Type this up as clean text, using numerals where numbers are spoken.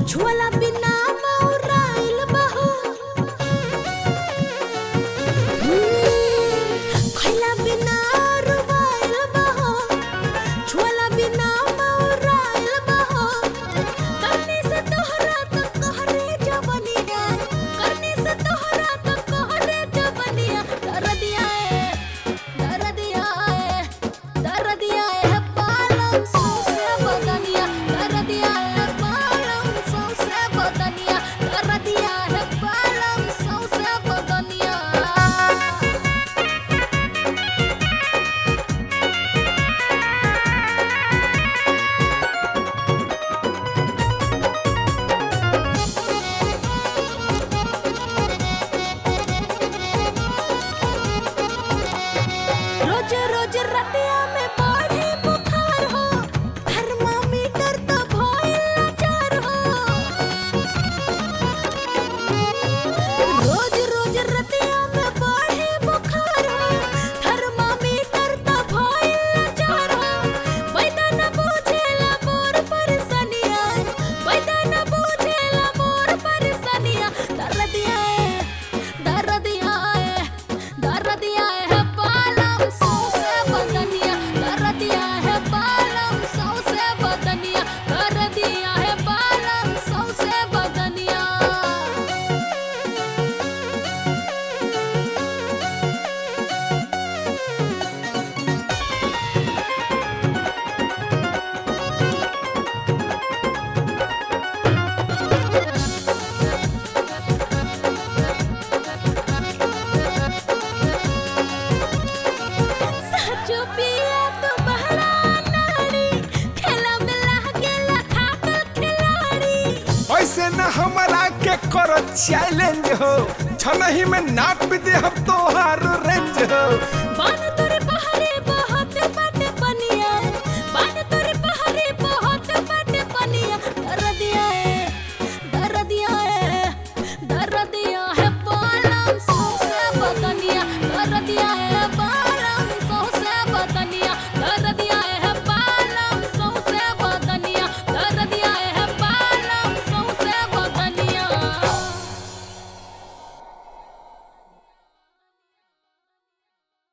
छुअला बिना मौराइल बहो खइला बिना रुबाइल बहो छुअला बिना मौराइल बहो करने से तोहरा तो कहरे जवनिया करने से तोहरा तो कहरे जवनिया दर दिया है पालम सौसे बदनिया दर दिया है पालम सौसे बदनिया दर दिया है पालम सौसे बदनिया रोज रोज रतिया में बढ़े बुखार हो थर्मामीटर तो भइल लाचार हो रोज रोज रतिया में बढ़े बुखार हो थर्मामीटर तो भइल लाचार हो वैदा न बुझेला मोर परेशानिया वैदा न बुझेला मोर परेशानिया दर दिया है पालम सौसे बदनिया दर दिया है पालम सौसे बदनिया दर दिया है पालम सौसे बदनिया सचो पिया तो बहरा नाड़ी खेला में गेला खाकर खिलाड़ी ऐसे न हमरा के करो चैलेंज हो छनही में नाप दे हम तोहार रेंज हो बन तो